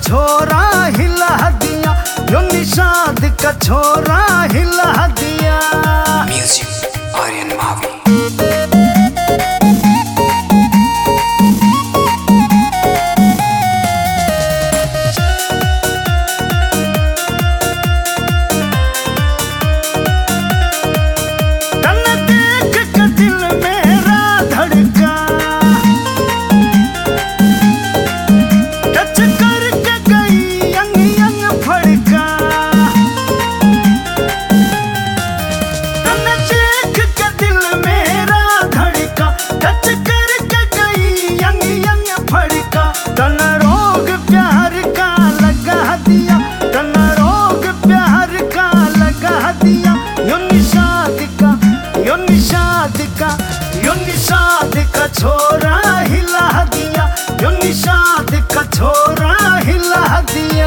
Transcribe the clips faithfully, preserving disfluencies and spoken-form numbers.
छोरा हिला दिया, यो निषाद का छोरा हिला दिया। म्यूजिक आर्यन मावी। यो निषाद का छोरा हिला दिया, यो निषाद का छोरा हिला दिया।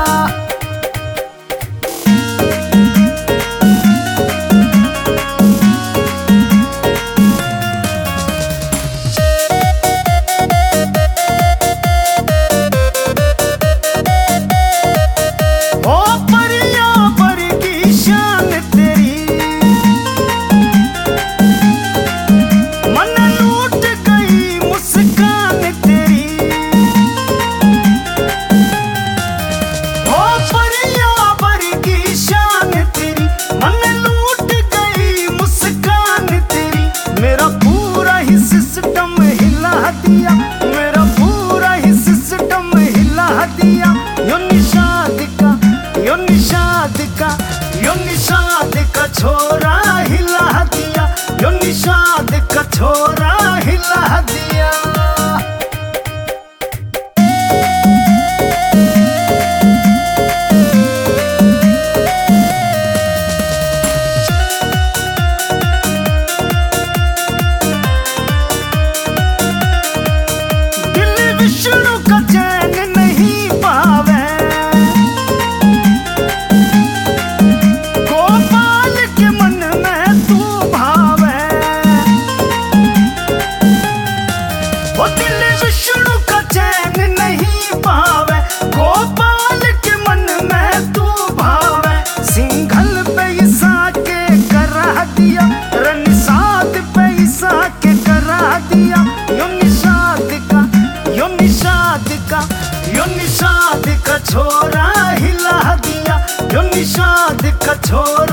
मेरा पूरा ही सिस्टम हिला दिया, मेरा पूरा ही सिस्टम हिला दिया। यो निषाद का, यो निषाद का, यो निषाद का छोरा हिला दिया, यो निषाद का छोरा हिला दिया। विष्णु का चैन नहीं पावे, गोपाल के मन में तू भावे। वो दिल विष्णु का चैन नहीं पावे, गोपाल के मन में तू भावे। सिंघल पैसा के करा दिया, रनिसाद पैसा के करा दिया। यो निषाद का, यो निषाद का, यो निषाद का छोरा हिला दिया, यो निषाद का छोरा